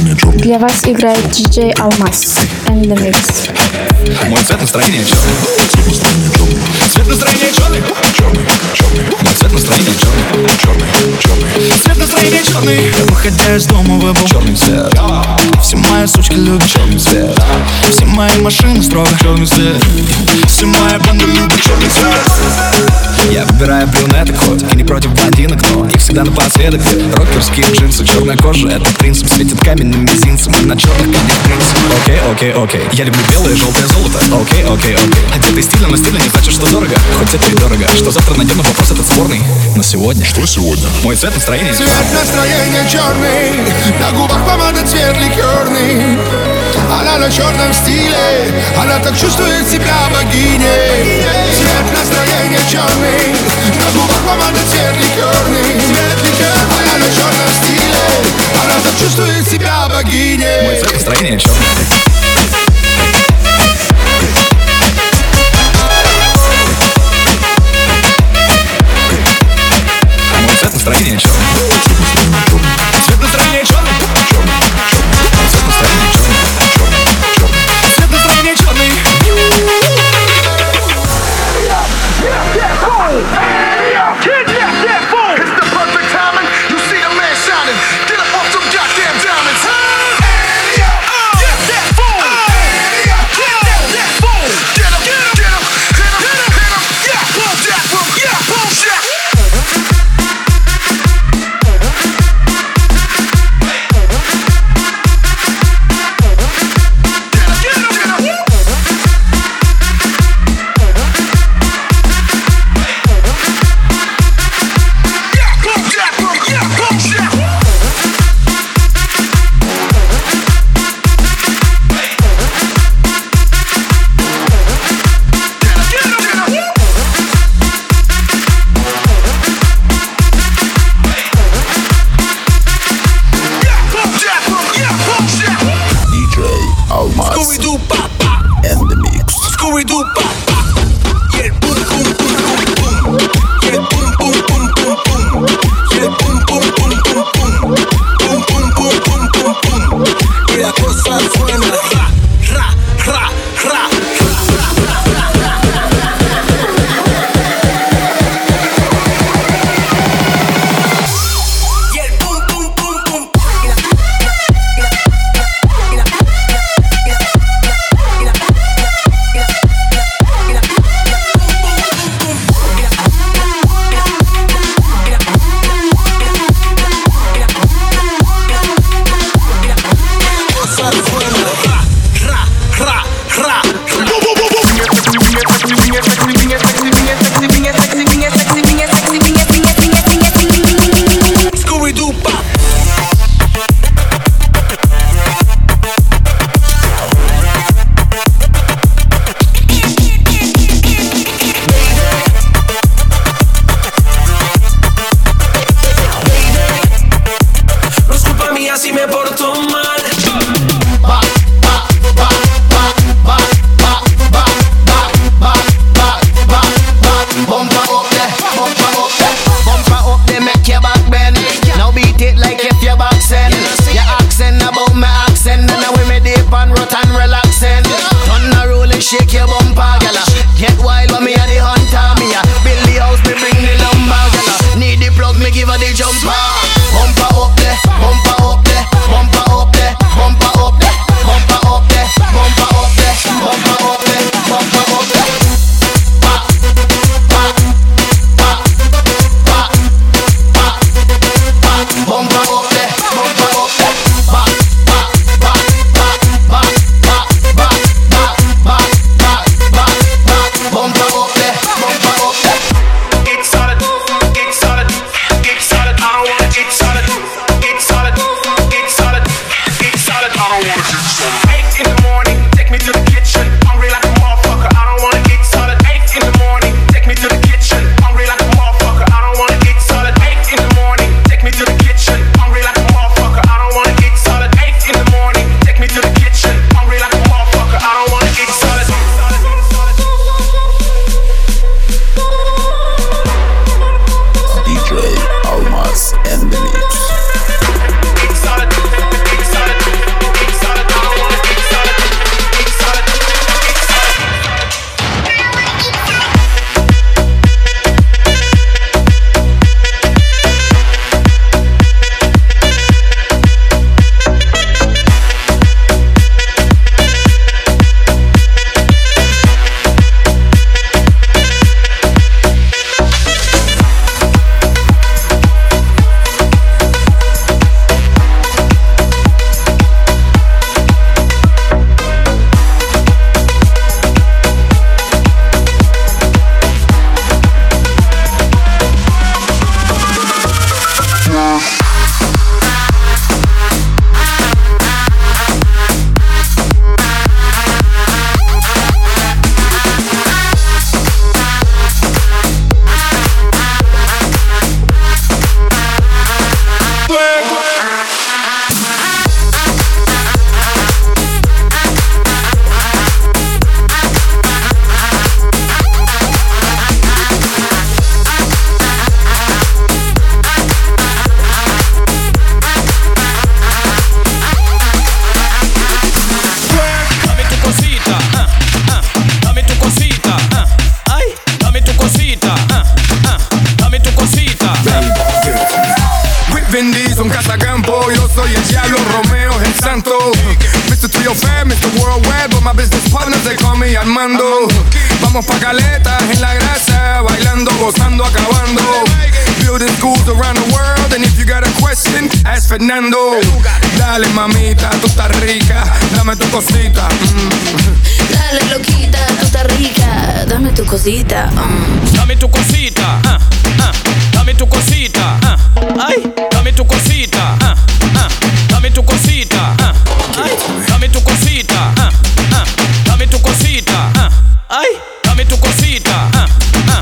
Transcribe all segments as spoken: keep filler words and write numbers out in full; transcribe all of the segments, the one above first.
Для вас играет диджей Алмаз and the Mix. Мой цвет настроения черный. Цвет настроения черный. Мой цвет настроения черный. Черный, черный. Цвет настроения черный. Я, выходя из дома, выбрал черный цвет. Все мои сучки любят черный цвет. Все мои машины строго черный цвет. Все моя банда любит черный цвет. Я выбираю брюнеток, хоть и не против блондинок, но их всегда напоследок. Рокерские джинсы, черная кожа, это принцип. Светит каменным мизинцем на черных конях принцип. Окей, окей, окей. Я люблю белое, желтое, золото. Окей, окей, окей. Одетый стильно, но стильно не значит, что дорого. Хоть это и дорого. Что завтра найдем, но вопрос этот спорный. Но сегодня... Что сегодня? Мой цвет настроения. Цвет настроения черный. На губах помада, цвет ликерный. Она на черном стиле. Она так чувствует себя богиней. Цвет настроения черный. На губах помада, цвет ликерный. Она на черном стиле. Она так чувствует себя богиней. Мой цвет настроения черный. Мой цвет настроения черный. Цвет настроения черный. Цвет настроения черный. Цвет настроения черный. Wendy, son Casacampo. Yo soy el diablo, Romeo es el santo. mister three oh five, mister Worldwide, but my business partners they call me Armando. Vamos pa' Caleta, en la grasa, bailando, gozando, acabando. Building schools around the world, and if you got a question, ask Fernando. Dale mamita, tú estás rica, dame tu cosita. Mm. Dale loquita, tú estás rica, dame tu cosita. Mm. Dame tu cosita, uh, uh, dame tu cosita, uh, ay, dame tu cosita, uh, uh, dame tu cosita, uh, ay, dame tu cosita, uh, uh, dame tu cosita, uh, ay, dame tu cosita, uh, uh.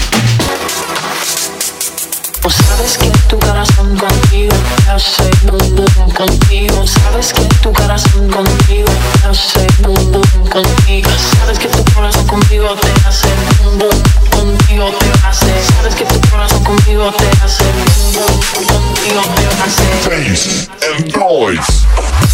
Sabes que tu corazón contigo hace boom boom contigo. Sabes que tu corazón contigo hace boom boom contigo. Sabes que tu corazón contigo te hace boom boom contigo te hace. Sabes que tu corazón contigo te hace boom boom contigo te hace. Bass and noise.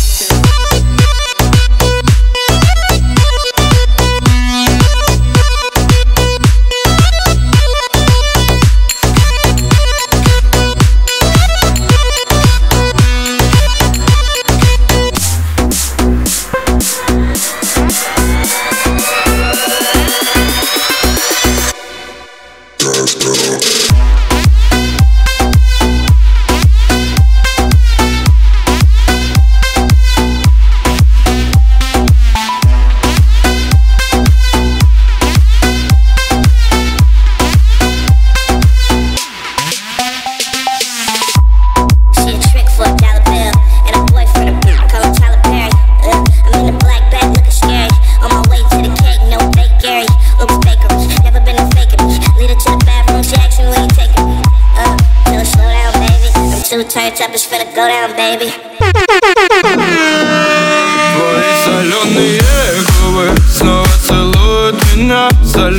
Твои соленые губы снова целуют меня.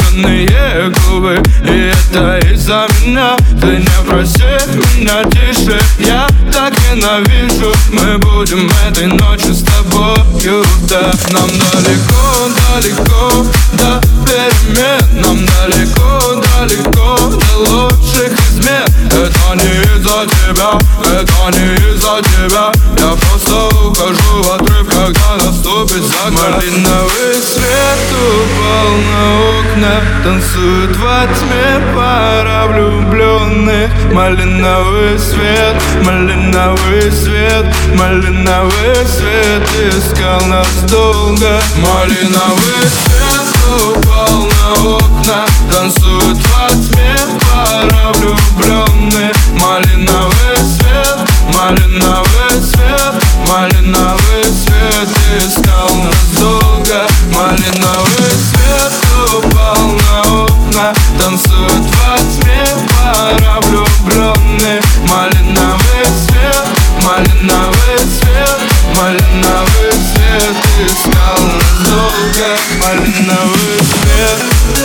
Соленые губы, и это из-за меня. Ты не проси меня тише, я так ненавижу. Мы будем этой ночью с тобою, да. Нам далеко, далеко до перемен. Нам далеко, далеко до лучших измен. Это не из-за тебя, это не из-за тебя. Я просто ухожу в отрыв, когда наступит закат. Малиновый свет упал на окна, танцуют во тьме пара влюбленных. Малиновый свет, малиновый свет, малиновый свет искал нас долго. Малиновый свет упал на окна, танцуют во тьме пара влюбленных. Малиновый свет, малиновый свет, малиновый свет искал нас долго. Малиновый свет упал на окна, танцуют во тьме пара влюбленных. Малиновый свет, малиновый свет, малиновый свет искал нас долго. Малиновый свет.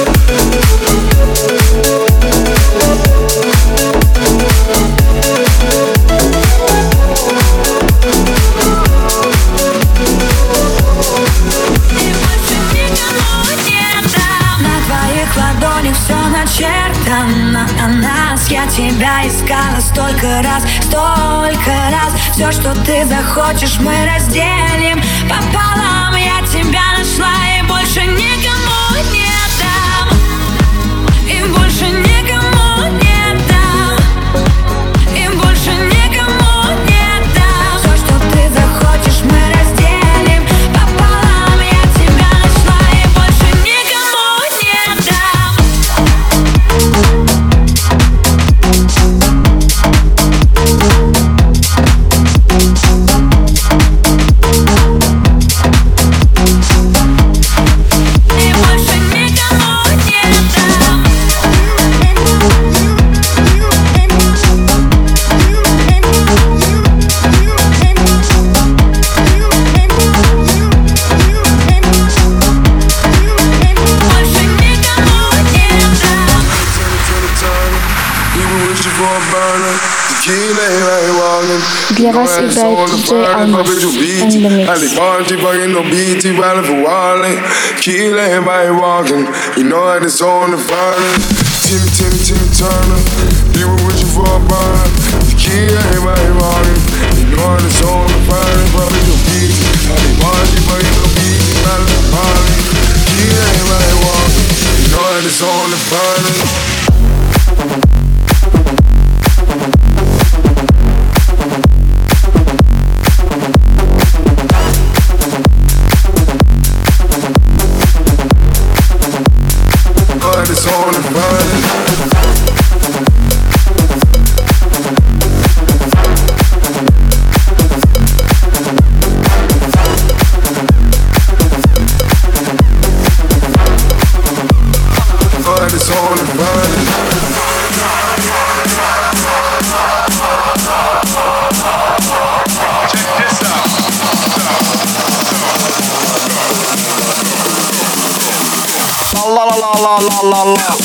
Начертано на нас. Я тебя искала столько раз, столько раз. Все, что ты захочешь, мы разделим пополам. Я тебя нашла и больше никому не дам. И больше никому не дам. И больше никому не дам. Все, что ты захочешь, мы разделим пополам. Я тебя нашла и больше никому не дам. Для вас играет диджей Алмаз and the Mix. Timmy, Timmy, Timmy Turner, you were wishing for a burner. The key, everybody walking. know it's on the fire, probably the beat. Happy party, but you don't be at the party. She ain't like walking, you know it's on the fire. It's on the fire. It's on the fire. Check this out. La la la la la la la.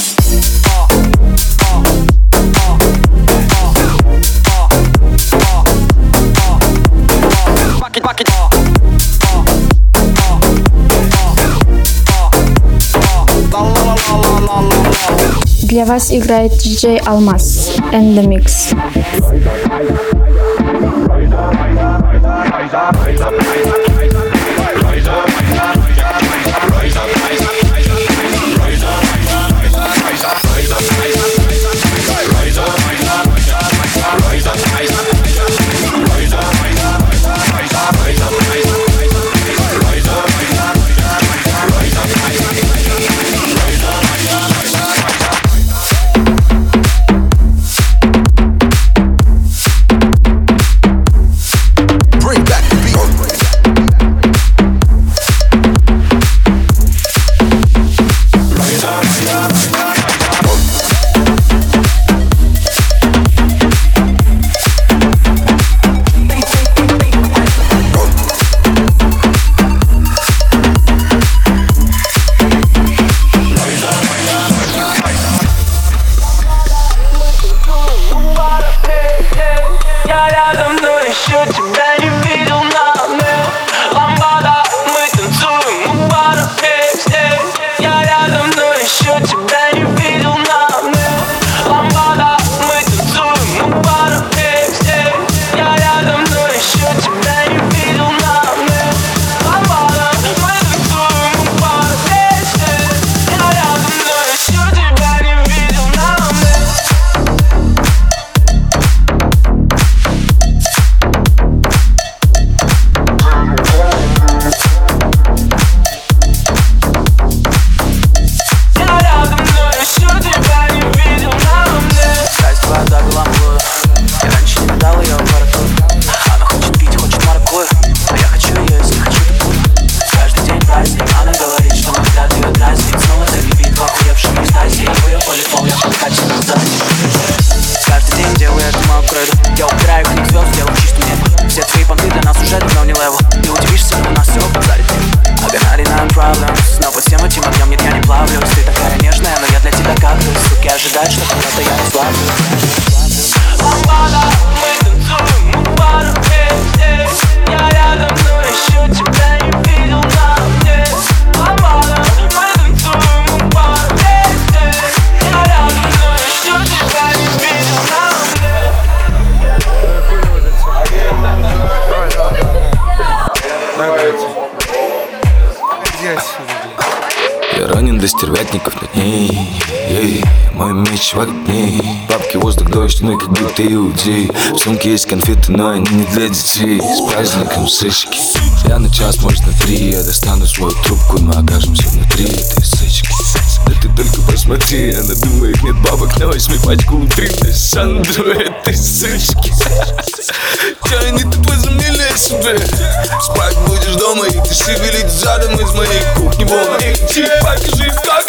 Для вас играет диджей Алмаз and the Mix. Ожидать, что когда-то я расслаблюсь. Я рядом, но еще тебя не видел на мне. Ламбада, мы танцуем у пары. Я рядом, но еще тебя не видел на мне. Я ранен до стервятников на дней. Ей, мой меч в огне. Бабки, воздух, дождь, ну и как будто иудей. В сумке есть конфеты, но они не для детей. С праздником сычки. Я на час, может на три. Я достану свою трубку, мы окажемся внутри этой сычки. Да ты только посмотри, она думает, нет бабок, на возьми пачку внутри. Ты Сандру этой сычки. Чё они тут возомнили о себе? Спать будешь дома, и ты шевелить задом из моей кухни волны. Покажи, как